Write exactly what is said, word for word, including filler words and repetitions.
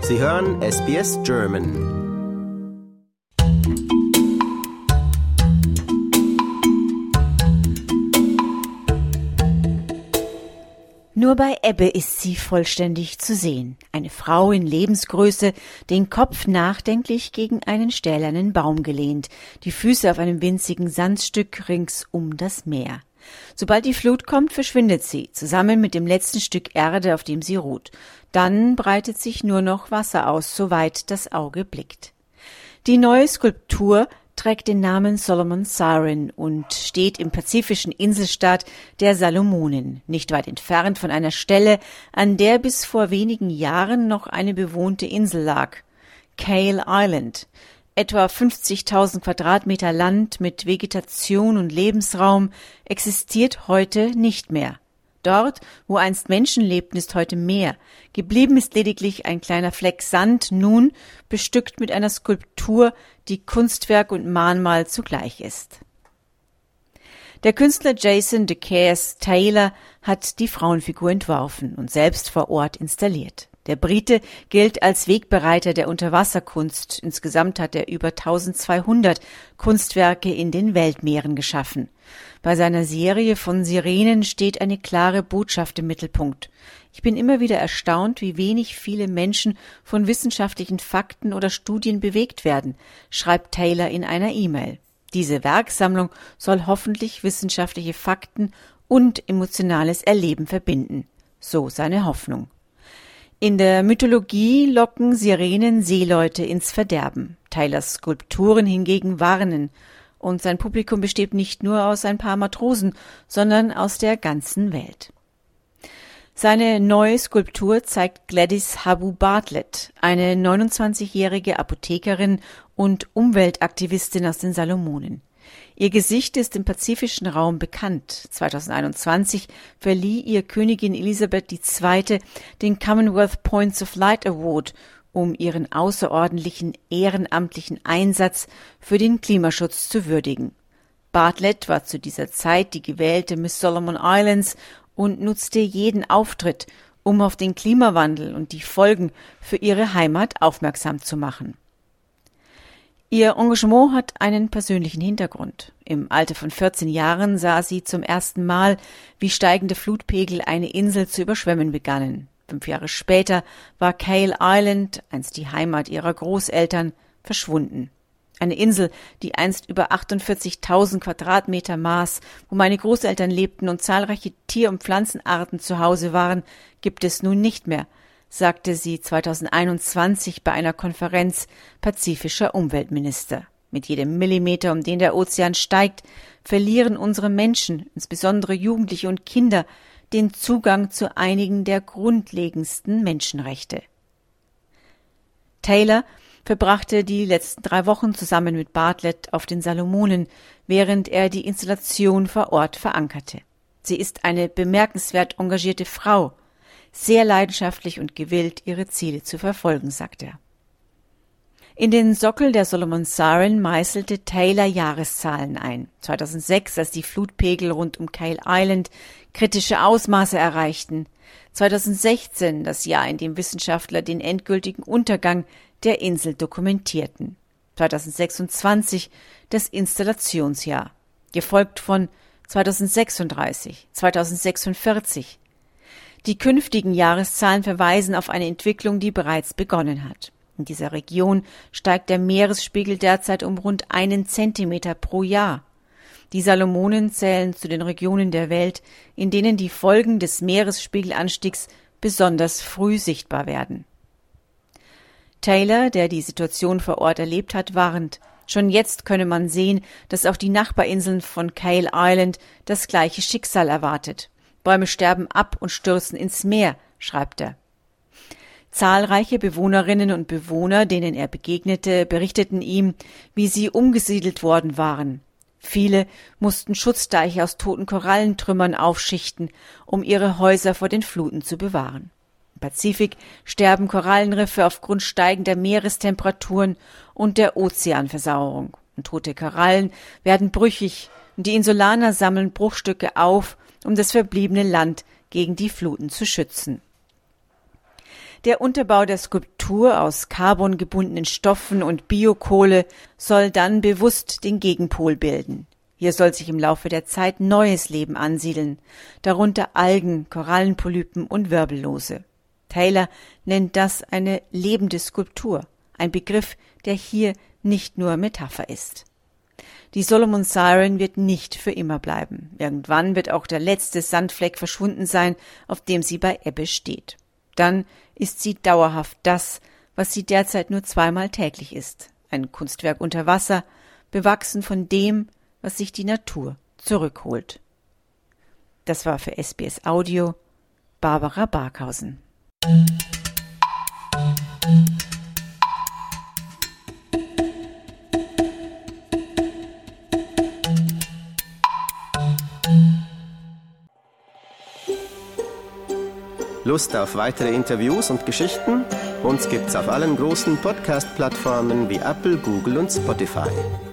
Sie hören S B S German. Nur bei Ebbe ist sie vollständig zu sehen. Eine Frau in Lebensgröße, den Kopf nachdenklich gegen einen stählernen Baum gelehnt, die Füße auf einem winzigen Sandstück rings um das Meer. Sobald die Flut kommt, verschwindet sie, zusammen mit dem letzten Stück Erde, auf dem sie ruht. Dann breitet sich nur noch Wasser aus, soweit das Auge blickt. Die neue Skulptur trägt den Namen Solomon Siren und steht im pazifischen Inselstaat der Salomonen, nicht weit entfernt von einer Stelle, an der bis vor wenigen Jahren noch eine bewohnte Insel lag, Cale Island. Etwa fünfzigtausend Quadratmeter Land mit Vegetation und Lebensraum existiert heute nicht mehr. Dort, wo einst Menschen lebten, ist heute Meer. Geblieben ist lediglich ein kleiner Fleck Sand, nun bestückt mit einer Skulptur, die Kunstwerk und Mahnmal zugleich ist. Der Künstler Jason DeCaires Taylor hat die Frauenfigur entworfen und selbst vor Ort installiert. Der Brite gilt als Wegbereiter der Unterwasserkunst. Insgesamt hat er über eintausendzweihundert Kunstwerke in den Weltmeeren geschaffen. Bei seiner Serie von Sirenen steht eine klare Botschaft im Mittelpunkt. Ich bin immer wieder erstaunt, wie wenig viele Menschen von wissenschaftlichen Fakten oder Studien bewegt werden, schreibt Taylor in einer E-Mail. Diese Werksammlung soll hoffentlich wissenschaftliche Fakten und emotionales Erleben verbinden. So seine Hoffnung. In der Mythologie locken Sirenen Seeleute ins Verderben. Taylors Skulpturen hingegen warnen. Und sein Publikum besteht nicht nur aus ein paar Matrosen, sondern aus der ganzen Welt. Seine neue Skulptur zeigt Gladys Habu Bartlett, eine neunundzwanzigjährige Apothekerin und Umweltaktivistin aus den Salomonen. Ihr Gesicht ist im pazifischen Raum bekannt. zweitausendeinundzwanzig verlieh ihr Königin Elisabeth die Zweite den Commonwealth Points of Light Award, um ihren außerordentlichen ehrenamtlichen Einsatz für den Klimaschutz zu würdigen. Bartlett war zu dieser Zeit die gewählte Miss Solomon Islands und nutzte jeden Auftritt, um auf den Klimawandel und die Folgen für ihre Heimat aufmerksam zu machen. Ihr Engagement hat einen persönlichen Hintergrund. Im Alter von vierzehn Jahren sah sie zum ersten Mal, wie steigende Flutpegel eine Insel zu überschwemmen begannen. Fünf Jahre später war Cale Island, einst die Heimat ihrer Großeltern, verschwunden. Eine Insel, die einst über achtundvierzigtausend Quadratmeter maß, wo meine Großeltern lebten und zahlreiche Tier- und Pflanzenarten zu Hause waren, gibt es nun nicht mehr, sagte sie zweitausendeinundzwanzig bei einer Konferenz pazifischer Umweltminister. Mit jedem Millimeter, um den der Ozean steigt, verlieren unsere Menschen, insbesondere Jugendliche und Kinder, den Zugang zu einigen der grundlegendsten Menschenrechte. Taylor verbrachte die letzten drei Wochen zusammen mit Bartlett auf den Salomonen, während er die Installation vor Ort verankerte. Sie ist eine bemerkenswert engagierte Frau, sehr leidenschaftlich und gewillt, ihre Ziele zu verfolgen, sagt er. In den Sockel der Solomon Siren meißelte Taylor Jahreszahlen ein. zweitausendsechs, als die Flutpegel rund um Cale Island kritische Ausmaße erreichten. zweitausendsechzehn, das Jahr, in dem Wissenschaftler den endgültigen Untergang der Insel dokumentierten. zweitausendsechsundzwanzig, das Installationsjahr, gefolgt von zweitausendsechsunddreißig, zweitausendsechsundvierzig. Die künftigen Jahreszahlen verweisen auf eine Entwicklung, die bereits begonnen hat. In dieser Region steigt der Meeresspiegel derzeit um rund einen Zentimeter pro Jahr. Die Salomonen zählen zu den Regionen der Welt, in denen die Folgen des Meeresspiegelanstiegs besonders früh sichtbar werden. Taylor, der die Situation vor Ort erlebt hat, warnt: Schon jetzt könne man sehen, dass auch die Nachbarinseln von Cale Island das gleiche Schicksal erwartet. Bäume sterben ab und stürzen ins Meer, schreibt er. Zahlreiche Bewohnerinnen und Bewohner, denen er begegnete, berichteten ihm, wie sie umgesiedelt worden waren. Viele mussten Schutzdeiche aus toten Korallentrümmern aufschichten, um ihre Häuser vor den Fluten zu bewahren. Im Pazifik sterben Korallenriffe aufgrund steigender Meerestemperaturen und der Ozeanversauerung. Und tote Korallen werden brüchig und die Insulaner sammeln Bruchstücke auf, um das verbliebene Land gegen die Fluten zu schützen. Der Unterbau der Skulptur aus carbongebundenen Stoffen und Biokohle soll dann bewusst den Gegenpol bilden. Hier soll sich im Laufe der Zeit neues Leben ansiedeln, darunter Algen, Korallenpolypen und Wirbellose. Taylor nennt das eine lebende Skulptur, ein Begriff, der hier nicht nur Metapher ist. Die Solomon Siren wird nicht für immer bleiben. Irgendwann wird auch der letzte Sandfleck verschwunden sein, auf dem sie bei Ebbe steht. Dann ist sie dauerhaft das, was sie derzeit nur zweimal täglich ist. Ein Kunstwerk unter Wasser, bewachsen von dem, was sich die Natur zurückholt. Das war für S B S Audio Barbara Barkhausen. Lust auf weitere Interviews und Geschichten? Uns gibt's auf allen großen Podcast-Plattformen wie Apple, Google und Spotify.